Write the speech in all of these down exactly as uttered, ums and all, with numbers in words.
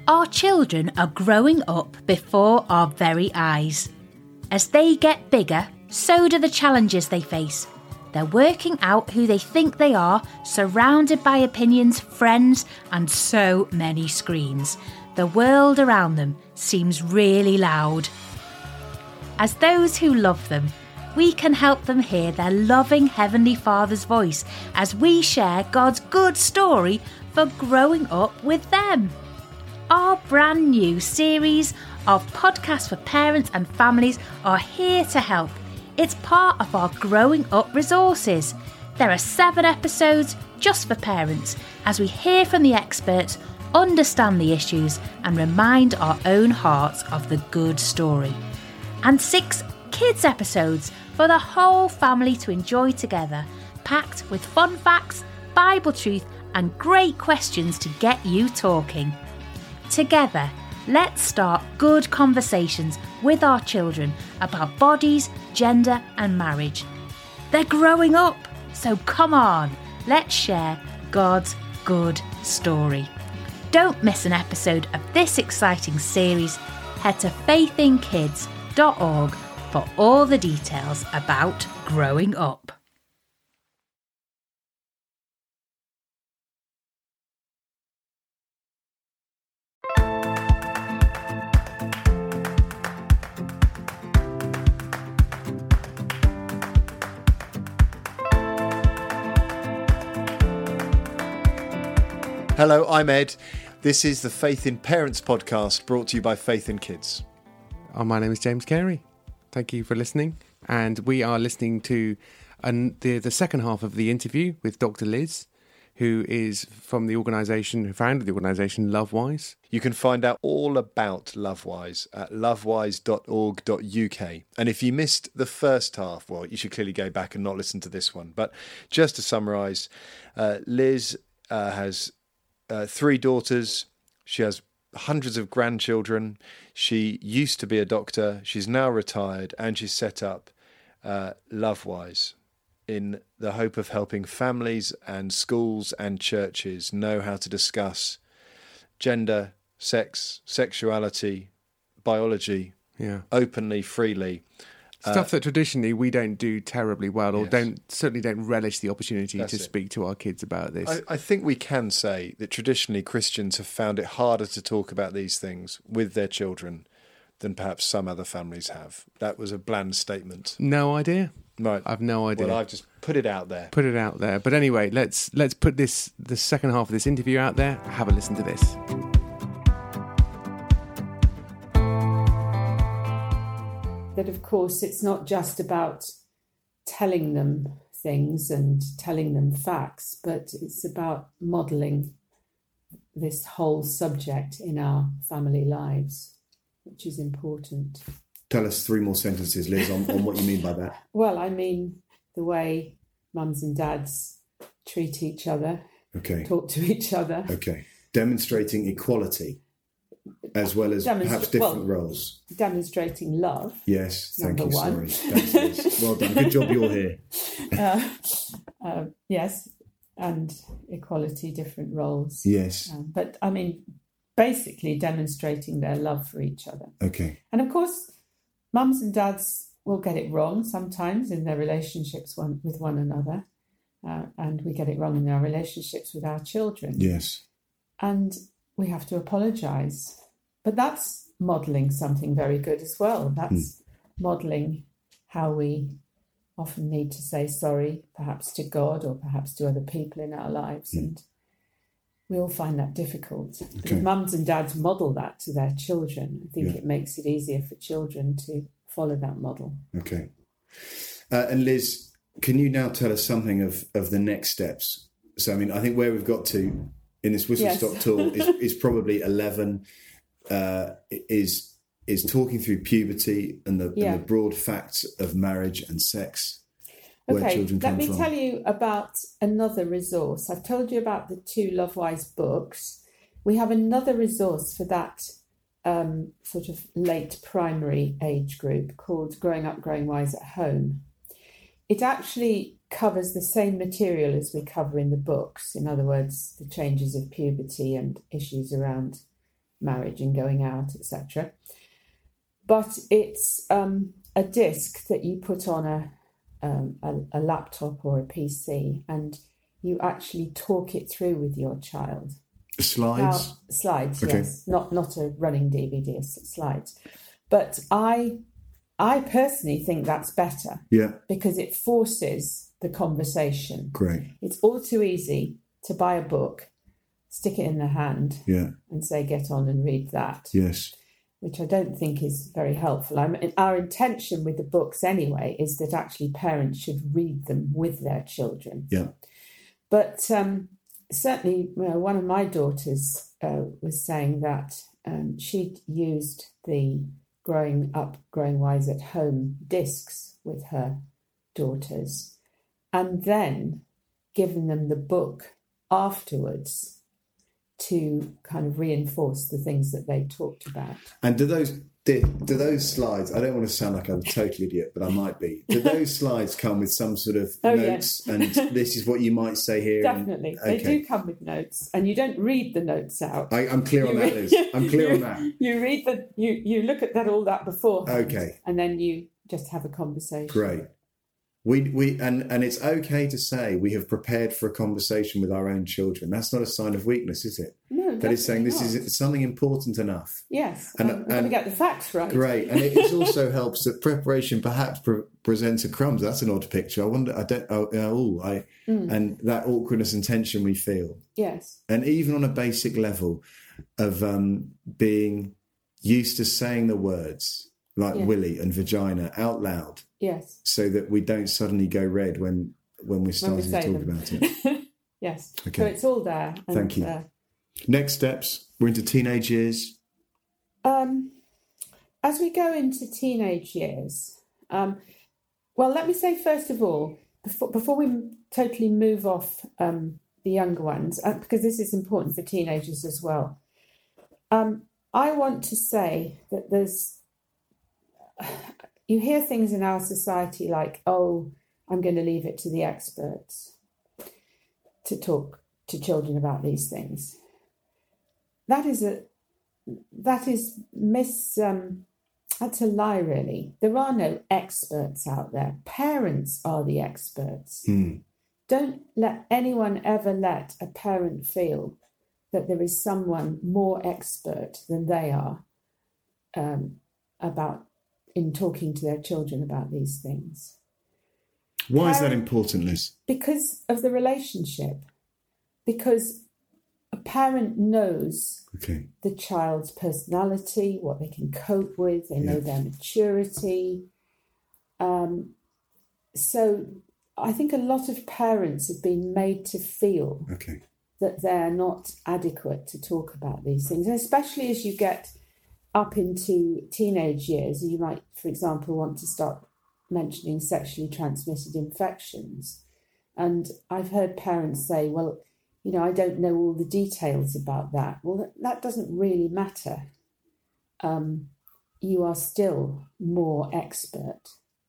Our children are growing up before our very eyes. As they get bigger, so do the challenges they face. They're working out who they think they are, surrounded by opinions, friends, and so many screens. The world around them seems really loud. As those who love them, we can help them hear their loving Heavenly Father's voice as we share God's good story for growing up with them. Our brand new series of podcasts for parents and families are here to help. It's part of our Growing Up resources. There are seven episodes just for parents as we hear from the experts, understand the issues and remind our own hearts of the good story. And six kids episodes for the whole family to enjoy together, packed with fun facts, Bible truth and great questions to get you talking. Together, let's start good conversations with our children about bodies, gender and marriage. They're growing up, so come on, let's share God's good story. Don't miss an episode of this exciting series. Head to faith in kids dot org for all the details about growing up. Hello, I'm Ed. This is the Faith in Parents podcast brought to you by Faith in Kids. Oh, my name is James Carey. Thank you for listening. And we are listening to an, the, the second half of the interview with Doctor Liz, who is from the organisation, who founded the organisation Lovewise. You can find out all about Lovewise at lovewise dot org dot U K. And if you missed the first half, well, you should clearly go back and not listen to this one. But just to summarise, uh, Liz uh, has uh, three daughters. She has hundreds of grandchildren. She used to be a doctor. She's now retired, and she's set up uh, Lovewise in the hope of helping families and schools and churches know how to discuss gender, sex, sexuality, biology, yeah, openly, freely. Stuff uh, that traditionally we don't do terribly well, or yes. don't certainly don't relish the opportunity That's to it. speak to our kids about this. I, I think we can say that traditionally Christians have found it harder to talk about these things with their children than perhaps some other families have. That was a bland statement. No idea. Right. I've no idea. Well, I've just put it out there. Put it out there. But anyway, let's let's put this the second half of this interview out there. Have a listen to this. That, of course, it's not just about telling them things and telling them facts, but it's about modelling this whole subject in our family lives, which is important. Tell us three more sentences, Liz, on, on what you mean by that. Well, I mean the way mums and dads treat each other, okay, talk to each other. Okay. Demonstrating equality as well as Demonstra- perhaps different well, roles. Demonstrating love. Yes, thank Number you, one. sorry. Thanks, Liz. Well done. Good job you're here. uh, uh, yes, and equality, different roles. Yes. Um, but, I mean, basically demonstrating their love for each other. Okay. And, of course, mums and dads will get it wrong sometimes in their relationships one, with one another. Uh, and we get it wrong in our relationships with our children. Yes. And we have to apologise. But that's modelling something very good as well. That's mm. modelling how we often need to say sorry, perhaps to God or perhaps to other people in our lives. Mm. And we all find that difficult. Okay. But if mums and dads model that to their children, I think yeah. it makes it easier for children to follow that model. Okay. Uh, and Liz, can you now tell us something of, of the next steps? So, I mean, I think where we've got to in this whistle-stop yes. tool is, is probably eleven, uh, is is talking through puberty and the, yeah. and the broad facts of marriage and sex, where okay, children come let me from. tell you about another resource. I've told you about the two Lovewise books. We have another resource for that um, sort of late primary age group called Growing Up, Growing Wise at Home. It actually covers the same material as we cover in the books. In other words, the changes of puberty and issues around marriage and going out, et cetera. But it's um, a disc that you put on a, um, a a laptop or a P C, and you actually talk it through with your child. Slides? Now, slides, Okay. yes. Not not a running D V D, it's slides. But I I personally think that's better Yeah, because it forces the conversation. great. It's all too easy to buy a book, stick it in their hand, Yeah, and say, get on and read that, yes. which I don't think is very helpful. I mean, our intention with the books anyway is that actually parents should read them with their children. Yeah, But um, certainly, you know, one of my daughters uh, was saying that um, she'd used the Growing Up, Growing Wise at Home discs with her daughters and then given them the book afterwards to kind of reinforce the things that they talked about. and do those do, do those slides, I don't want to sound like I'm a total idiot, but I might be. Do those slides come with some sort of Oh, notes and this is what you might say here? and- Definitely. okay. They do come with notes, and you don't read the notes out. I, I'm clear on You that, read- Liz. I'm clear you, on that. You read the you you look at that all that before. Okay. And then you just have a conversation. Great. We we and and it's okay to say we have prepared for a conversation with our own children. That's not a sign of weakness, is it? No, That is saying this definitely not. is something important enough. Yes, And- and, we're going to and- get the facts right. Great, and it is also helps that preparation perhaps pre- presents a crumbs. That's an odd picture. I wonder. I don't. Oh, oh I Mm. and that awkwardness and tension we feel, Yes, and even on a basic level of um, being used to saying the words like Yeah. willy and vagina out loud, yes. so that we don't suddenly go red when when we're When we starting to say talk them. about it. Yes. Okay. So it's all there. And, Thank you. Uh, Next steps. We're into teenage years. um, as we go into teenage years, um, well, let me say first of all, before before we totally move off um, the younger ones, uh, because this is important for teenagers as well. Um, I want to say that there's, you hear things in our society like, oh, I'm going to leave it to the experts to talk to children about these things. That is a, that is mis, um, that's a lie, really. There are no experts out there. Parents are the experts. Hmm. Don't let anyone ever let a parent feel that there is someone more expert than they are um, about in talking to their children about these things. Why is that Parent- important, Liz? Because of the relationship. Because a parent knows Okay. the child's personality, what they can cope with, they know Yeah. their maturity. Um, so I think a lot of parents have been made to feel Okay. that they're not adequate to talk about these things, and especially as you get up into teenage years, you might, for example, want to start mentioning sexually transmitted infections. And I've heard parents say, well, you know, I don't know all the details about that. Well, that, that doesn't really matter. Um, you are still more expert.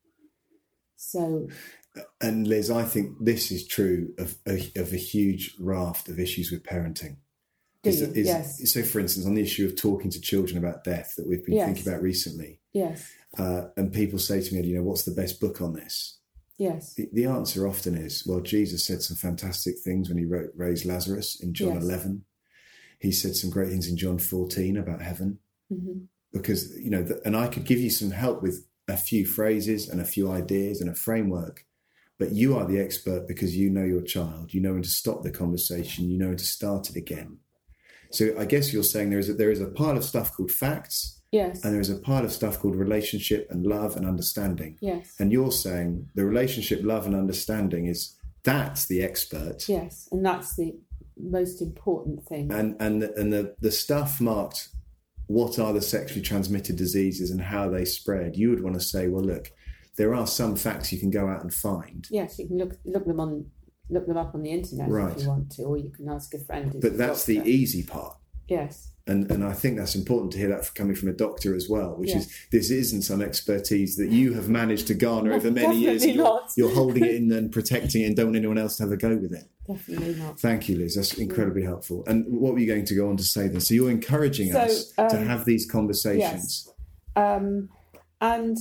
So, And Liz, I think this is true of a, of a huge raft of issues with parenting. do Is- you? is- Yes. So, for instance, on the issue of talking to children about death that we've been Yes. thinking about recently, Yes. uh, and people say to me, you know, what's the best book on this? Yes. The, the answer often is, well, Jesus said some fantastic things when he wrote, raised Lazarus in John Yes. eleven. He said some great things in John fourteen about heaven. hmm Because, you know, the, and I could give you some help with a few phrases and a few ideas and a framework, but you are the expert because you know your child, you know when to stop the conversation, you know when to start it again. So I guess you're saying there is a, there is a pile of stuff called facts, Yes. and there is a pile of stuff called relationship and love and understanding. Yes. And you're saying the relationship, love and understanding is, that's the expert. Yes. And that's the most important thing. And and the, and the, the stuff marked, what are the sexually transmitted diseases and how they spread? You would want to say, well, look, there are some facts you can go out and find. Yes, you can look look them on look them up on the internet Right. if you want to, or you can ask a friend. who's But a that's the doctor. easy part. Yes. And and I think that's important to hear that coming from a doctor as well, which Yes. is this isn't some expertise that you have managed to garner over many years. Definitely You're, not. you're holding it in and protecting it and don't want anyone else to have a go with it. Definitely not. Thank you, Liz. That's incredibly helpful. And what were you going to go on to say then? So you're encouraging So, us to um, have these conversations. Um, and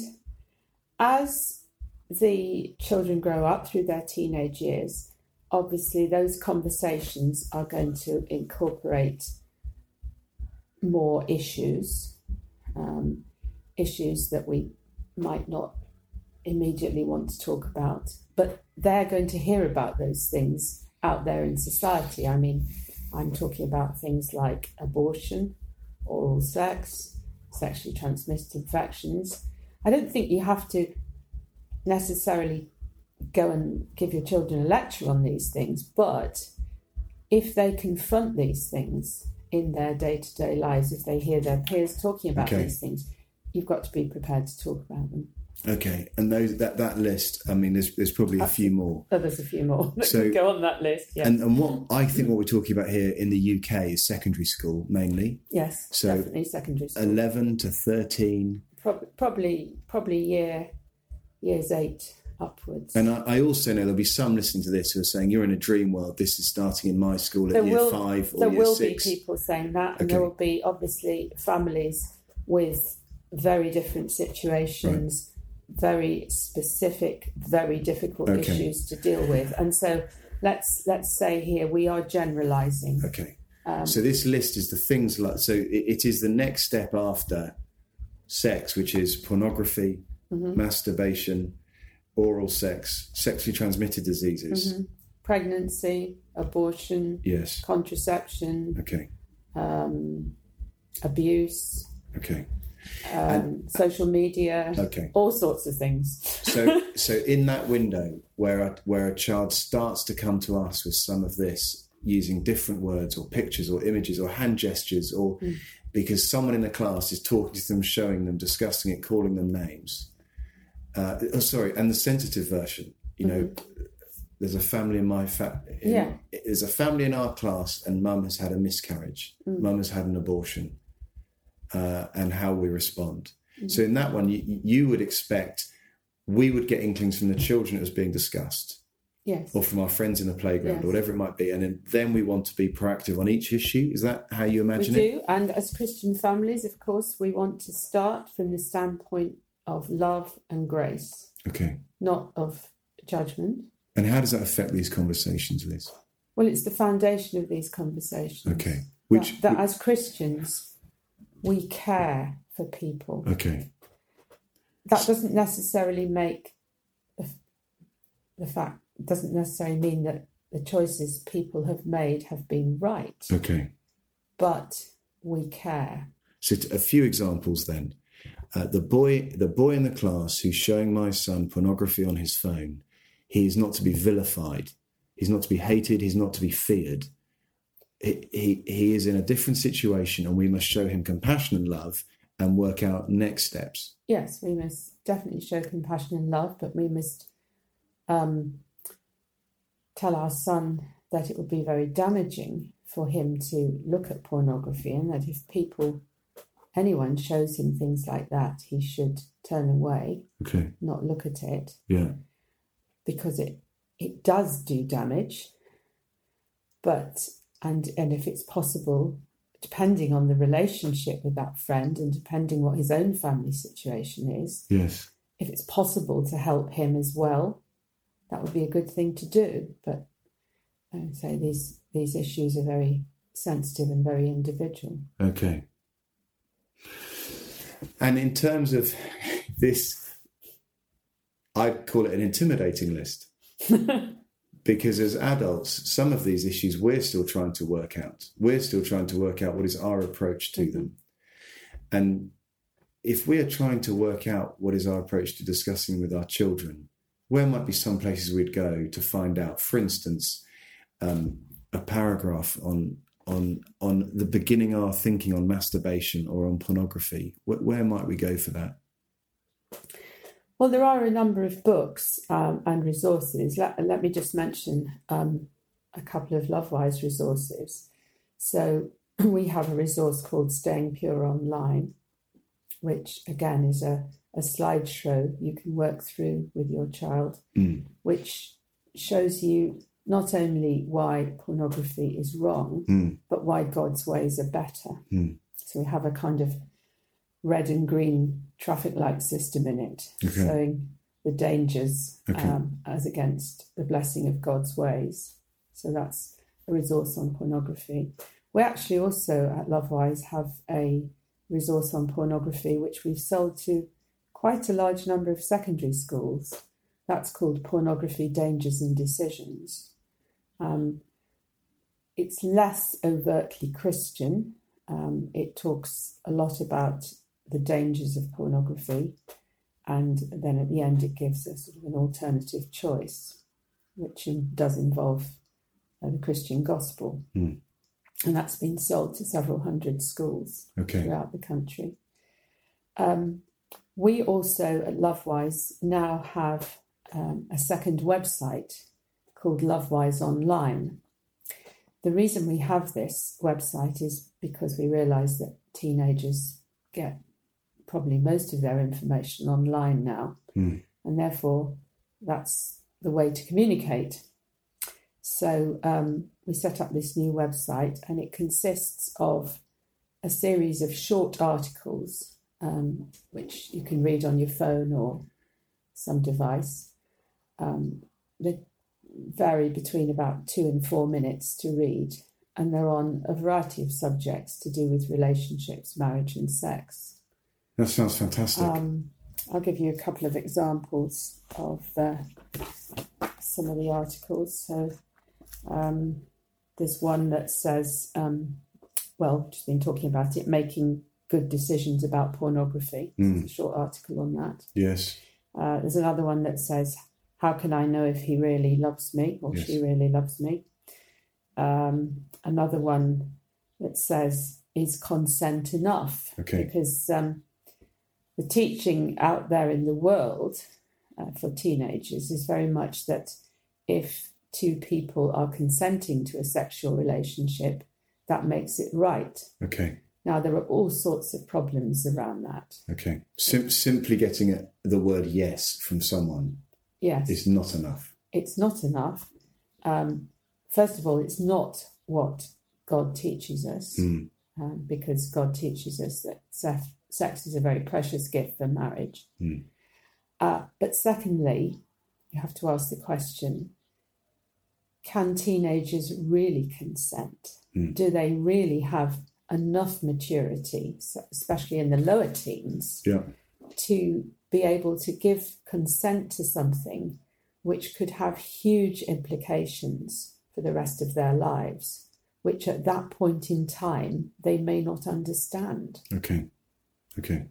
as the children grow up through their teenage years, obviously those conversations are going to incorporate more issues, um, issues that we might not immediately want to talk about, but they're going to hear about those things out there in society. I mean, I'm talking about things like abortion, oral sex, sexually transmitted infections. I don't think you have to necessarily go and give your children a lecture on these things, but if they confront these things in their day-to-day lives, if they hear their peers talking about Okay. these things, you've got to be prepared to talk about them. Okay, and those that, that list, I mean, there's there's probably a few more. Oh, there's a few more that So- can go on that list. Yes, And and what I think what we're talking about here in the U K is secondary school mainly, yes, so definitely secondary school. eleven to thirteen. Prob- probably, probably year years eight upwards. And I, I also know there'll be some listening to this who are saying, "You're in a dream world. This is starting in my school at there year will, five or there year will six." be people saying that, and Okay. there will be obviously families with very different situations, very specific, very difficult Okay. issues to deal with. And so let's let's say here we are generalising. Okay. Um, So this list is the things like so it, it is the next step after sex, which is pornography, Mm-hmm. masturbation, oral sex, sexually transmitted diseases. Mm-hmm. Pregnancy, abortion, Yes. contraception, Okay. um, abuse, Okay. um, social media, Okay. all sorts of things. So so in that window where a, where a child starts to come to us with some of this using different words or pictures or images or hand gestures or Mm. because someone in the class is talking to them, showing them, discussing it, calling them names. Uh, oh, sorry, and the sensitive version. You know, there's a family in my fa- in- Yeah. There's a family in our class, and mum has had a miscarriage. Mum has had an abortion, uh, and how we respond. So in that one, you, you would expect we would get inklings from the children it was being discussed, Yes. or from our friends in the playground, Yes. or whatever it might be, and then, then we want to be proactive on each issue. Is that how you We imagine it? do, and as Christian families, of course, we want to start from the standpoint of love and grace, Okay. not of judgment. And how does that affect these conversations, Liz? Well, it's the foundation of these conversations. Okay. Which, that, that as Christians, we care for people. okay. That doesn't necessarily make the, the fact, doesn't necessarily mean that the choices people have made have been right, Okay. but we care. So t- a few examples then. Uh, the boy, the boy in the class who's showing my son pornography on his phone, he is not to be vilified. He's not to be hated. He's not to be feared. He, he, he is in a different situation, and we must show him compassion and love and work out next steps. Yes, we must definitely show compassion and love, but we must um, tell our son that it would be very damaging for him to look at pornography, and that if people, anyone shows him things like that, he should turn away, Okay. not look at it, Yeah. because it it does do damage. But and and if it's possible, depending on the relationship with that friend and depending what his own family situation is, Yes. if it's possible to help him as well, that would be a good thing to do. But I would say these these issues are very sensitive and very individual. Okay. And in terms of this, I'd call it an intimidating list. Because as adults, some of these issues we're still trying to work out. We're still trying to work out what is our approach to Mm-hmm. them. And if we are trying to work out what is our approach to discussing with our children, where might be some places we'd go to find out? For instance, um, a paragraph on on on the beginning our thinking on masturbation or on pornography. Where, where might we go for that? Well, there are a number of books um, and resources. Let, let me just mention um, a couple of Lovewise resources. So we have a resource called Staying Pure Online, which again is a, a slideshow you can work through with your child, Mm. which shows you not only why pornography is wrong, Mm. but why God's ways are better. Mm. So we have a kind of red and green traffic light system in it, Okay. showing the dangers Okay. um, as against the blessing of God's ways. So that's a resource on pornography. We actually also at Lovewise have a resource on pornography, which we've sold to quite a large number of secondary schools. That's called Pornography, Dangers and Decisions. Um, it's less overtly Christian. Um, it talks a lot about the dangers of pornography, and then at the end it gives a sort of an alternative choice, which in, does involve uh, the Christian gospel. Mm. And that's been sold to several hundred schools Okay. throughout the country. Um, we also at Lovewise now have um, a second website called Lovewise Online. The reason we have this website is because we realise that teenagers get probably most of their information online now, Mm. and therefore that's the way to communicate. So um, we set up this new website, and it consists of a series of short articles, um, which you can read on your phone or some device. Um, they vary between about two and four minutes to read, and they're on a variety of subjects to do with relationships, marriage and sex. That sounds fantastic. Um, I'll give you a couple of examples of uh, some of the articles. So um, there's one that says, um, well, just been talking about it, making good decisions about pornography. Mm. There's a short article on that. Yes. Uh, there's another one that says, how can I know if he really loves me or Yes. she really loves me? Um, another one that says, is consent enough? Okay. Because um, the teaching out there in the world uh, for teenagers is very much that if two people are consenting to a sexual relationship, that makes it right. Okay. Now, there are all sorts of problems around that. Okay. Sim- simply getting a, the word yes from someone Yes. is not enough. It's not enough. Um, first of all, it's not what God teaches us, Mm. um, because God teaches us that se- sex is a very precious gift for marriage. Mm. Uh, but secondly, you have to ask the question, can teenagers really consent? Mm. Do they really have enough maturity, so- especially in the lower teens, Yeah. to be able to give consent to something which could have huge implications for the rest of their lives, which at that point in time they may not understand. Okay. Okay.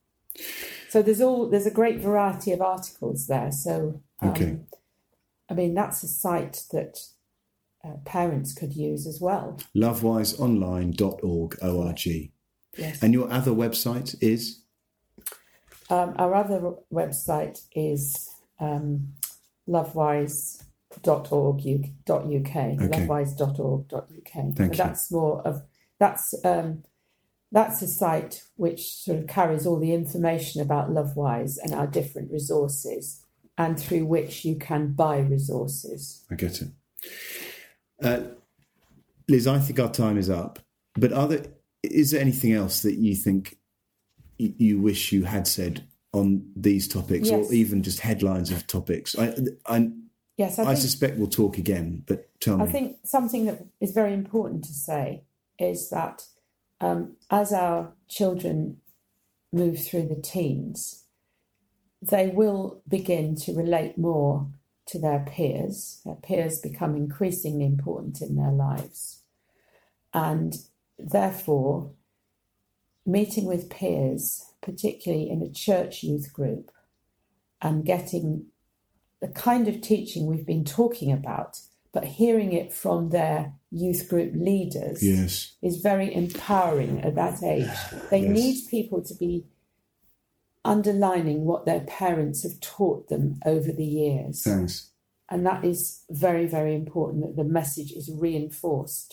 So there's all there's a great variety of articles there. So um, Okay. I mean, that's a site that uh, parents could use as well. lovewise online dot org, O R G. Yes. And your other website is? Um, our other website is um, lovewise dot org dot U K. Okay. lovewise dot org dot U K. Thank so you. that's more of that's um, that's a site which sort of carries all the information about Lovewise and our different resources, and through which you can buy resources. I get it. Uh, Liz, I think our time is up. But are there, is there anything else that you think y- you wish you had said on these topics, Yes. or even just headlines of topics? I, I, Yes, I, I think, suspect we'll talk again, but tell me. I think something that is very important to say is that um, as our children move through the teens, they will begin to relate more to their peers. Their peers become increasingly important in their lives. And therefore, meeting with peers, particularly in a church youth group, and getting the kind of teaching we've been talking about, but hearing it from their youth group leaders Yes. is very empowering at that age. They Yes. need people to be underlining what their parents have taught them over the years. Thanks. And that is very, very important, that the message is reinforced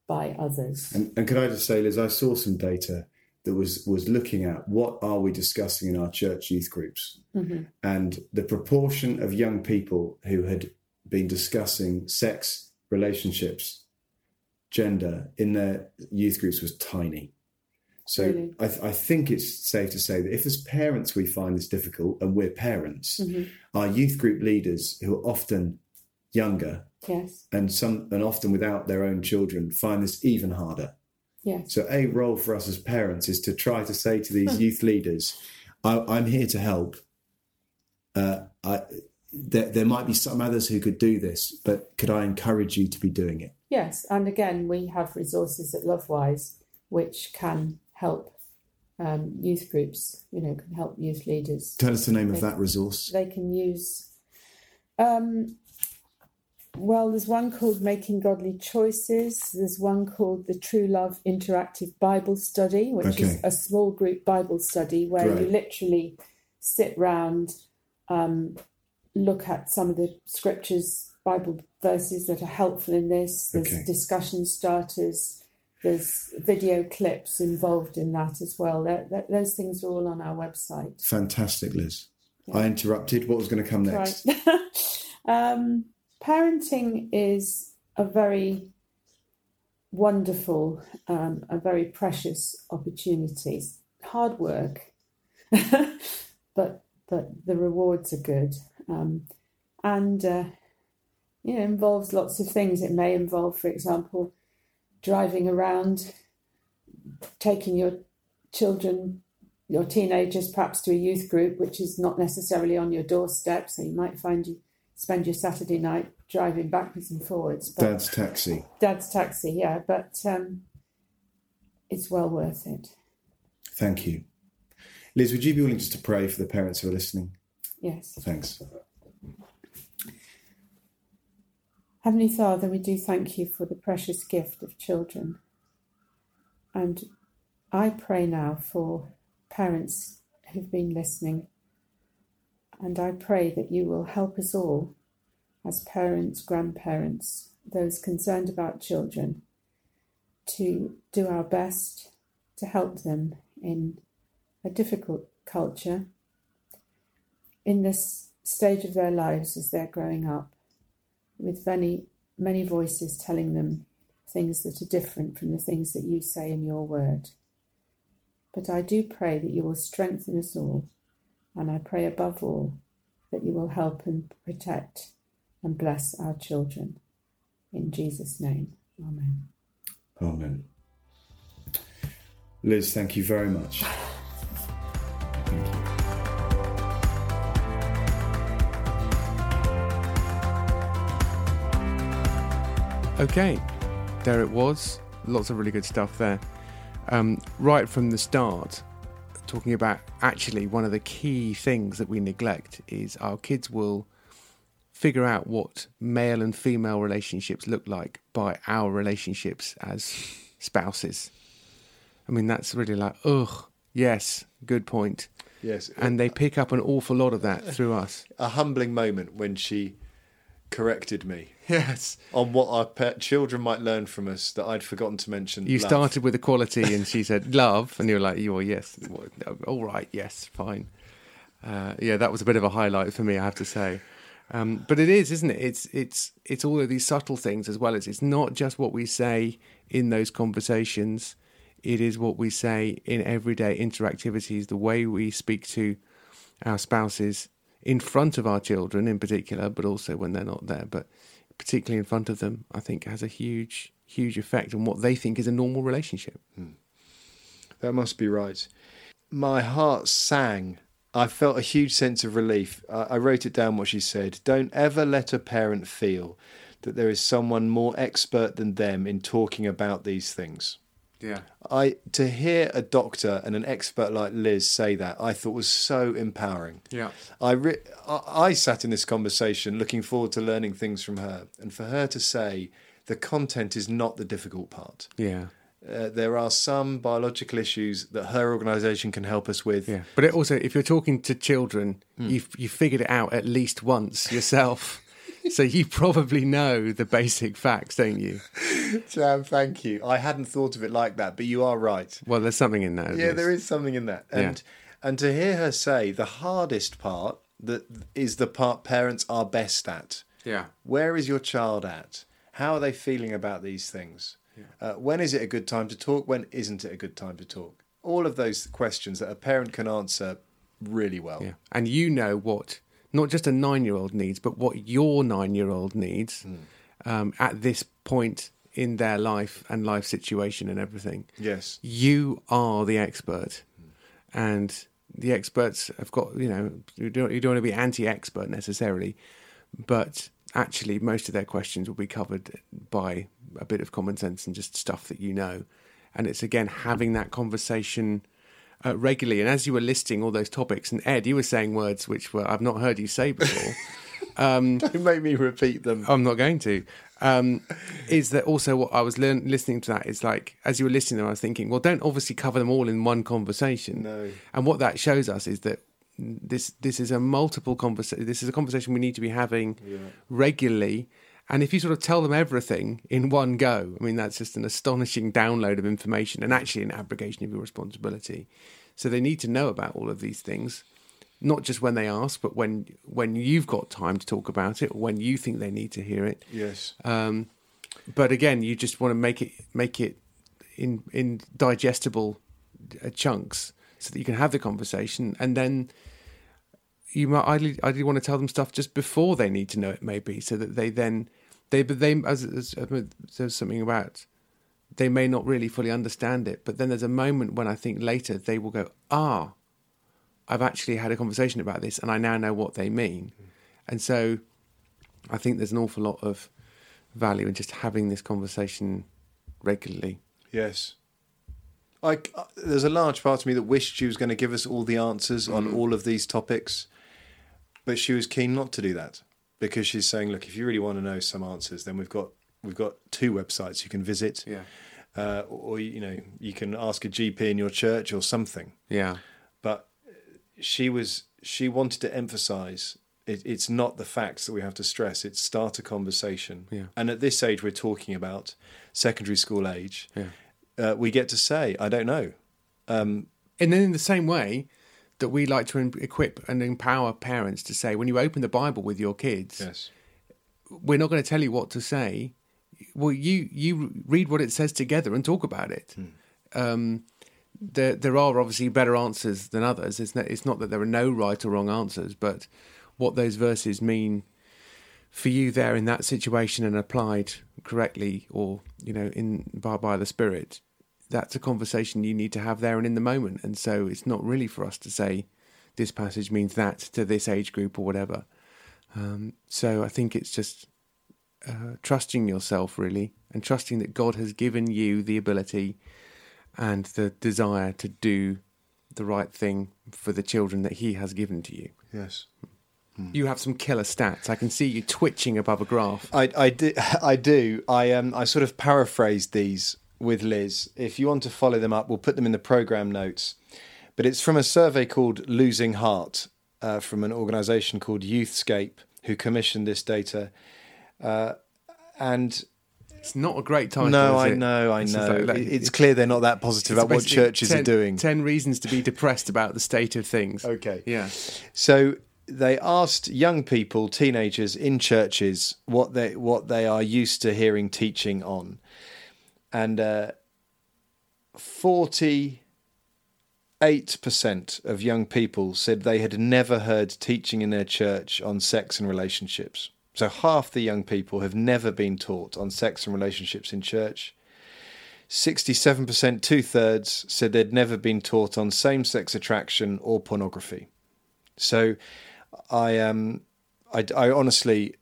by others. And, and could I just say, Liz, I saw some data that was was looking at what are we discussing in our church youth groups, mm-hmm. and the proportion of young people who had been discussing sex, relationships, gender in their youth groups was tiny. So really? I, th- I think it's safe to say that if as parents we find this difficult, and we're parents, mm-hmm. our youth group leaders who are often younger, yes, and some and often without their own children, find this even harder. Yes. So a role for us as parents is to try to say to these youth leaders, I, I'm here to help. Uh, I, there, there might be some others who could do this, but could I encourage you to be doing it? Yes. And again, we have resources at Lovewise which can help um, youth groups, you know, can help youth leaders. Tell us the name they, of that resource. They can use... Um, Well, there's one called Making Godly Choices. There's one called the True Love Interactive Bible Study, which okay. is a small group Bible study where Great. You literally sit round, um, look at some of the scriptures, Bible verses that are helpful in this. There's okay. discussion starters. There's video clips involved in that as well. They're, they're, those things are all on our website. Fantastic, Liz. Yeah. I interrupted. What was going to come next? Right. um, Parenting is a very wonderful, um, a very precious opportunity. It's hard work, but but the rewards are good, um, and uh, you know, involves lots of things. It may involve, for example, driving around, taking your children, your teenagers, perhaps to a youth group, which is not necessarily on your doorstep. So you might find you spend your Saturday night driving backwards and forwards. But Dad's taxi. Dad's taxi, yeah. But um, it's well worth it. Thank you. Liz, would you be willing just to pray for the parents who are listening? Yes. Thanks. Heavenly Father, we do thank you for the precious gift of children. And I pray now for parents who've been listening. And I pray that you will help us all, as parents, grandparents, those concerned about children, to do our best to help them in a difficult culture, in this stage of their lives as they're growing up, with many, many voices telling them things that are different from the things that you say in your word. But I do pray that you will strengthen us all. And I pray above all that you will help and protect and bless our children. In Jesus' name, amen. Amen. Liz, thank you very much. Thank you. Okay, there it was. Lots of really good stuff there. Um, right from the start, talking about actually one of the key things that we neglect is our kids will figure out what male and female relationships look like by our relationships as spouses. I mean, that's really like, ugh, yes, good point. Yes. And they pick up an awful lot of that through us. A humbling moment when she corrected me. Yes. On what our pet children might learn from us that I'd forgotten to mention. You love. started with equality and she said love, and you were like, you were, yes, all right, yes, fine. Uh, yeah, that was a bit of a highlight for me, I have to say. Um, but it is, isn't it? It's it's it's all of these subtle things as well as it's not just what we say in those conversations. It is what we say in everyday interactivities, the way we speak to our spouses in front of our children in particular, but also when they're not there. But particularly in front of them, I think has a huge, huge effect on what they think is a normal relationship. Hmm. That must be right. My heart sang. I felt a huge sense of relief. I, I wrote it down what she said. Don't ever let a parent feel that there is someone more expert than them in talking about these things. Yeah. I to hear a doctor and an expert like Liz say that, I thought was so empowering. Yeah. I, re- I I sat in this conversation looking forward to learning things from her, and for her to say the content is not the difficult part. Yeah. Uh, there are some biological issues that her organisation can help us with. Yeah, but it also, if you're talking to children, mm. you've you figured it out at least once yourself. So you probably know the basic facts, don't you? Jam, thank you. I hadn't thought of it like that, but you are right. Well, there's something in that. Yeah, there is something in that. And Yeah. and to hear her say the hardest part that is the part parents are best at. Yeah. Where is your child at? How are they feeling about these things? Uh, when is it a good time to talk? When isn't it a good time to talk? All of those questions that a parent can answer really well. Yeah. And you know what, not just a nine-year-old needs, but what your nine-year-old needs Mm. um, at this point in their life and life situation and everything. Yes. You are the expert. And the experts have got, you know, you don't, you don't want to be anti-expert necessarily, but actually most of their questions will be covered by a bit of common sense and just stuff that you know. And it's, again, having that conversation uh, regularly. And as you were listing all those topics, and Ed, you were saying words which were I've not heard you say before. um, Don't make me repeat them. I'm not going to. Um, is that also what I was learn- listening to that is like, as you were listening to them, I was thinking, well, don't obviously cover them all in one conversation. No. And what that shows us is that this this is a multiple conversation. This is a conversation we need to be having Yeah. regularly. And if you sort of tell them everything in one go, I mean, that's just an astonishing download of information and actually an abrogation of your responsibility. So they need to know about all of these things, not just when they ask, but when when you've got time to talk about it, or when you think they need to hear it. Yes. Um, but again, you just want to make it make it in in digestible uh, chunks so that you can have the conversation, and then you might ideally, ideally want to tell them stuff just before they need to know it, maybe, so that they then they but they as, as, as there's something about they may not really fully understand it, but then there's a moment when I think later they will go, ah, I've actually had a conversation about this, and I now know what they mean, mm. and so I think there's an awful lot of value in just having this conversation regularly. Yes. I, there's a large part of me that wished she was going to give us all the answers on Mm. all of these topics, but she was keen not to do that because she's saying, look, if you really want to know some answers, then we've got we've got two websites you can visit, Yeah. uh, or you know you can ask a G P in your church or something. Yeah. But she was she wanted to emphasise it, it's not the facts that we have to stress. It's start a conversation, Yeah. and at this age we're talking about secondary school age. Yeah. Uh, we get to say, I don't know. Um, And then in the same way that we like to em- equip and empower parents to say, when you open the Bible with your kids, yes. we're not going to tell you what to say. Well, you you read what it says together and talk about it. Hmm. Um, there there are obviously better answers than others. It's not, it's not that there are no right or wrong answers, but what those verses mean for you there in that situation and applied correctly, or you know, in by, by the Spirit, that's a conversation you need to have there and in the moment. And so it's not really for us to say this passage means that to this age group or whatever. Um, so I think it's just uh, trusting yourself really, and trusting that God has given you the ability and the desire to do the right thing for the children that he has given to you. Yes. You have some killer stats. I can see you twitching above a graph. I, I, do, I do. I um I sort of paraphrased these with Liz. If you want to follow them up, we'll put them in the programme notes. But it's from a survey called Losing Heart, uh, from an organisation called Youthscape, who commissioned this data. Uh, and It's not a great title. no, is I it? know, I It's just know. like- like- it's clear they're not that positive it's about what basically churches ten, are doing. Ten reasons to be depressed about the state of things. Okay. Yeah. So they asked young people, teenagers in churches, what they what they are used to hearing teaching on, and uh, forty-eight percent of young people said they had never heard teaching in their church on sex and relationships. So half the young people have never been taught on sex and relationships in church. sixty-seven percent, two-thirds, said they'd never been taught on same-sex attraction or pornography. So I um I, I honestly,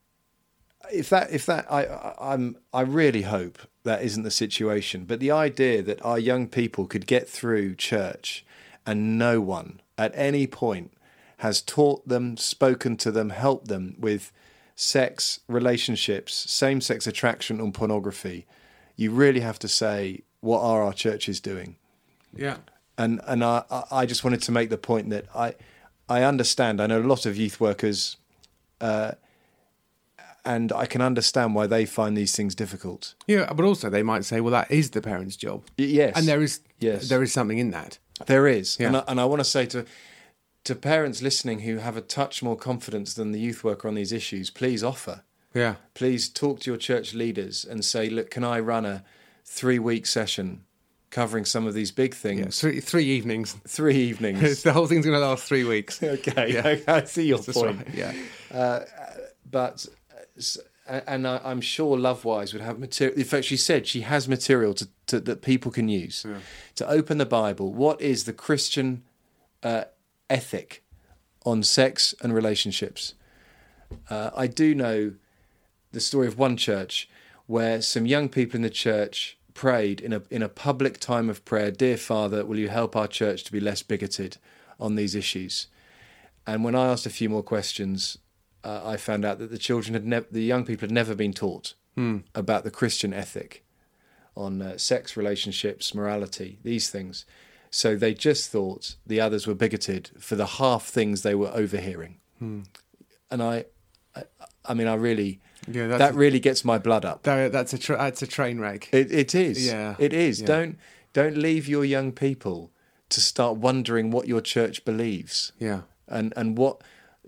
if that if that I, I I'm I really hope that isn't the situation. But the idea that our young people could get through church and no one at any point has taught them, spoken to them, helped them with sex, relationships, same-sex attraction and pornography, you really have to say, what are our churches doing? Yeah. And and I I just wanted to make the point that I I understand. I know a lot of youth workers uh, and I can understand why they find these things difficult. Yeah, but also they might say, well, that is the parent's job. Y- yes. And there is Yes. there is something in that. There is. Yeah. And, I, and I want to say to to parents listening who have a touch more confidence than the youth worker on these issues, please offer. Yeah. Please talk to your church leaders and say, look, can I run a three-week session covering some of these big things? Yeah, three, three evenings. Three evenings. The whole thing's going to last three weeks. Okay, Yeah. I see your That's point. right, yeah. Uh, but, uh, and I, I'm sure Lovewise would have material. In fact, she said she has material to, to, that people can use Yeah. to open the Bible. What is the Christian uh, ethic on sex and relationships? Uh, I do know the story of one church where some young people in the church prayed in a in a public time of prayer, "Dear Father, will you help our church to be less bigoted on these issues?" And when I asked a few more questions, uh, I found out that the children had never, the young people had never been taught Hmm. about the Christian ethic on uh, sex, relationships, morality, these things. So they just thought the others were bigoted for the half things they were overhearing. Hmm. And I, I, I mean, I really, Yeah, that's that a, really gets my blood up. that, that's a tra- that's a train wreck. It, it is. Yeah. It is. Yeah. Don't don't leave your young people to start wondering what your church believes Yeah. and and what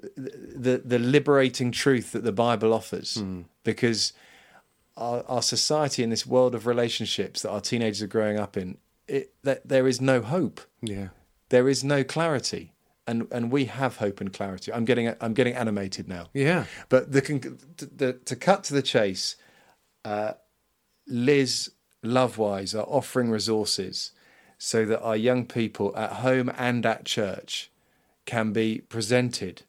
the the liberating truth that the Bible offers, Hmm. because our, our society in this world of relationships that our teenagers are growing up in, it that there is no hope. Yeah. There is no clarity, and and we have hope and clarity. I'm getting I'm getting animated now. Yeah. But the, the, the to cut to the chase, uh, Liz Lovewise are offering resources so that our young people at home and at church can be presented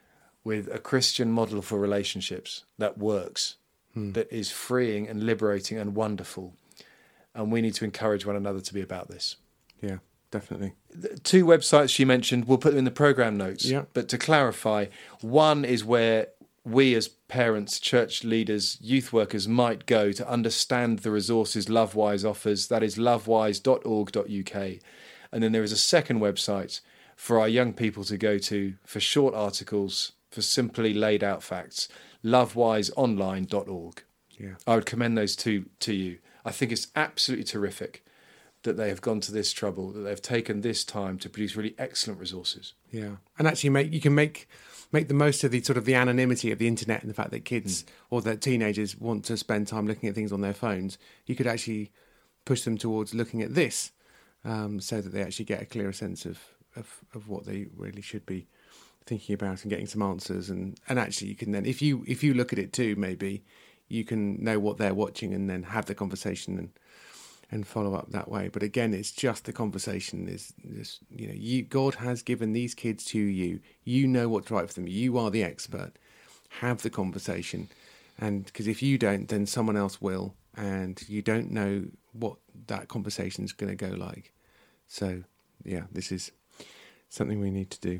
with a Christian model for relationships that works, Hmm. that is freeing and liberating and wonderful. And we need to encourage one another to be about this. Yeah. Definitely. The two websites she mentioned, we'll put them in the programme notes. Yeah. But to clarify, one is where we as parents, church leaders, youth workers might go to understand the resources Lovewise offers. That is lovewise dot org dot U K. And then there is a second website for our young people to go to for short articles, for simply laid out facts, lovewise online dot org. Yeah. I would commend those two to you. I think it's absolutely terrific that they have gone to this trouble, that they've taken this time to produce really excellent resources. Yeah, and actually, make you can make make the most of the sort of the anonymity of the internet and the fact that kids Mm. or that teenagers want to spend time looking at things on their phones. You could actually push them towards looking at this, um, so that they actually get a clearer sense of, of of what they really should be thinking about and getting some answers. And and actually, you can then, if you if you look at it too, maybe you can know what they're watching and then have the conversation and. and follow up that way. But again, it's just the conversation. Is this, you know, you God has given these kids to you. You know what's right for them. You are the expert. Have the conversation, and because if you don't, then someone else will, and you don't know what that conversation is going to go like. So, yeah, this is something we need to do.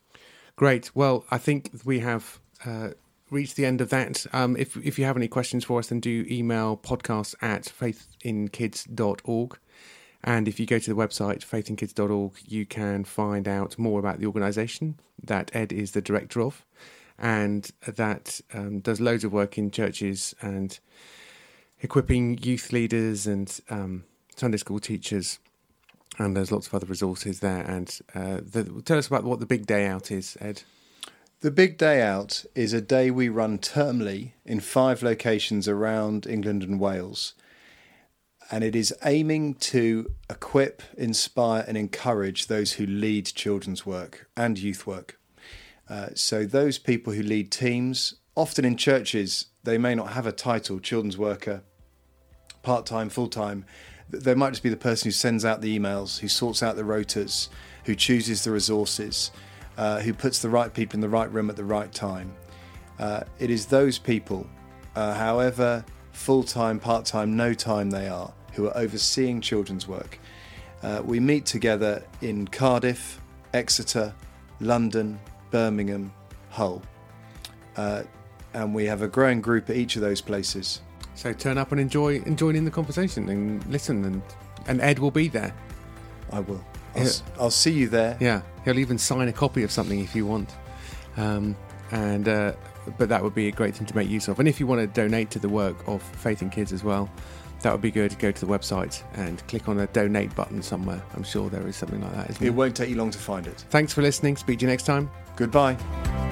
Great. Well, I think we have uh, reached the end of that. Um, if if you have any questions for us, then do email podcasts at faith in kids dot org. And if you go to the website faith in kids dot org, you can find out more about the organisation that Ed is the director of, and that um, does loads of work in churches and equipping youth leaders and um, Sunday school teachers. And there's lots of other resources there. And uh, the, tell us about what the big day out is, Ed. The Big Day Out is a day we run termly in five locations around England and Wales. And it is aiming to equip, inspire and encourage those who lead children's work and youth work. Uh, so those people who lead teams, often in churches, they may not have a title, children's worker, part-time, full-time. They might just be the person who sends out the emails, who sorts out the rotas, who chooses the resources, uh, who puts the right people in the right room at the right time. Uh, it is those people, uh, however full-time, part-time, no time they are, who are overseeing children's work. Uh, we meet together in Cardiff, Exeter, London, Birmingham, Hull. Uh, and we have a growing group at each of those places. So turn up and enjoy and join in the conversation and listen, and and Ed will be there. I will. I'll, Yeah. s- I'll see you there. Yeah, he'll even sign a copy of something if you want. Um, and uh, but that would be a great thing to make use of. And if you want to donate to the work of Faith in Kids as well, that would be good. Go to the website and click on a donate button somewhere. I'm sure there is something like that, isn't It there? won't take you long to find it. Thanks for listening. Speak to you next time. Goodbye.